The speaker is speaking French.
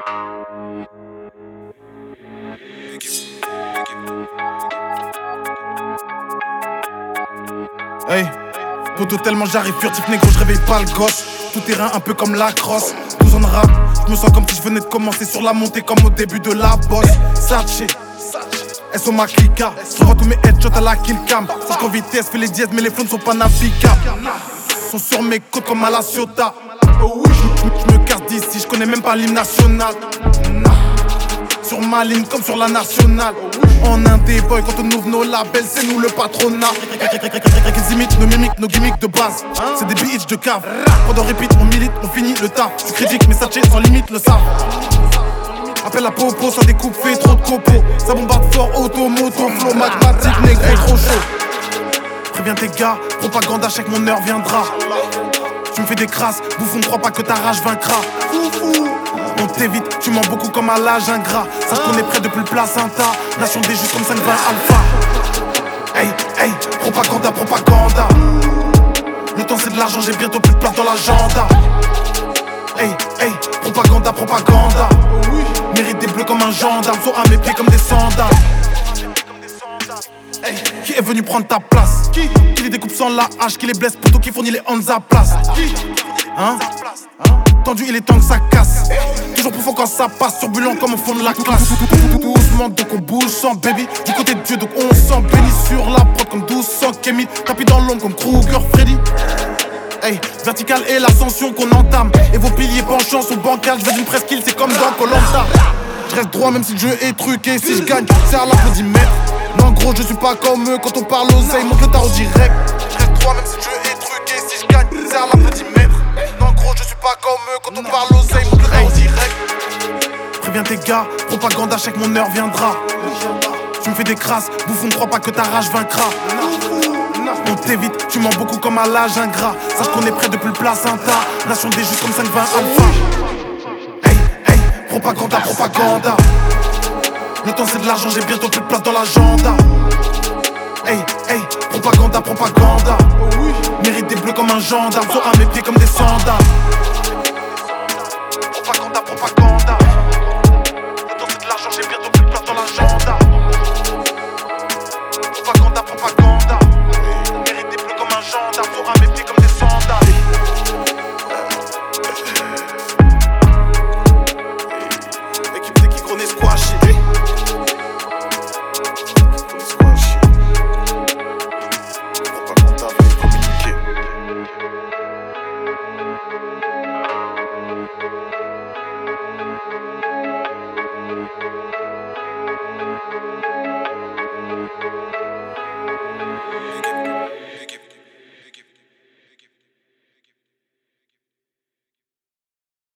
Hey, poto tellement j'arrive furtif, négro, je réveille pas le gosse. Tout terrain un peu comme la crosse. 12 ans de rap, je me sens comme si je venais de commencer sur la montée comme au début de la bosse. Saché, elles sont ma clica. Je vois tous mes headshots à la killcam. C'est qu'en vitesse, fais les dièses, mais les flots ne sont pas navigables. Sont sur mes côtes comme à la Ciotat. Je me casse d'ici, je connais même pas l'hymne national. Sur ma ligne comme sur la nationale. En indé boy, quand on ouvre nos labels, c'est nous le patronat. Ils imitent nos mimiques, nos gimmicks de base. C'est des bitches de cave. Pendant repeat, on milite, on finit le taf. Tu critiques, mais Saché sans limite le savent. Appelle la popo, ça découpe, fait trop de copeaux. Ça bombarde fort, auto, moto, flow, magmatique, négro, trop chaud. Préviens tes gars, propagande, à chaque mon heure viendra. Tu me fais des crasses, bouffon, crois pas que ta rage vaincra. On t'évite, tu mens beaucoup comme à l'âge ingrat. Ça qu'on est près depuis le placenta. Nation des justes comme 5-20 alpha. Hey, hey, propaganda, propaganda. Le temps c'est de l'argent, j'ai bientôt plus de place dans l'agenda. Hey, hey, propaganda, propaganda. Mérite des bleus comme un gendarme, sont à mes pieds comme des sandales. Hey, qui est venu prendre ta place? Qui les découpe sans la hache, qui les blesse plutôt qui fournit les hands à place? Hein? Tendu, il est temps que ça casse. Toujours profond quand ça passe, turbulent comme au fond de la classe. Doucement, donc on bouge sans baby. Du côté de Dieu, donc on s'en bénit sur la prod comme 1200 Kémy. Tapis dans l'ombre comme Kruger, Freddy. Hey, vertical et l'ascension qu'on entame. Et vos piliers penchants sont bancals. Je veux une presqu'île, c'est comme dans Koh-Lanta. Je reste droit même si le jeu est truqué. Si je gagne, c'est à l'applaudimètre. Non gros, je suis pas comme eux. Quand on parle oseille, monte le tarot direct. Je reste droit même si le jeu est truqué. Si je gagne, c'est à l'applaudimètre. Non gros, je suis pas comme eux. Quand on parle oseille, monte le tarot direct. Préviens tes gars, propagande, à chaque mon heure viendra. Tu me fais des crasses, bouffon, crois pas que ta rage vaincra. On t'évite, tu mens beaucoup comme à l'âge ingrat. Sache qu'on est près depuis le placenta. Nation des justes comme 5-20 alpha. Hey, hey, propaganda, propaganda. Le temps c'est de l'argent, j'ai bientôt plus de place dans l'agenda. Hey, hey, propaganda, propaganda. Mérite des bleus comme un gendarme, sont à mes pieds comme des sandales. Propaganda, propaganda.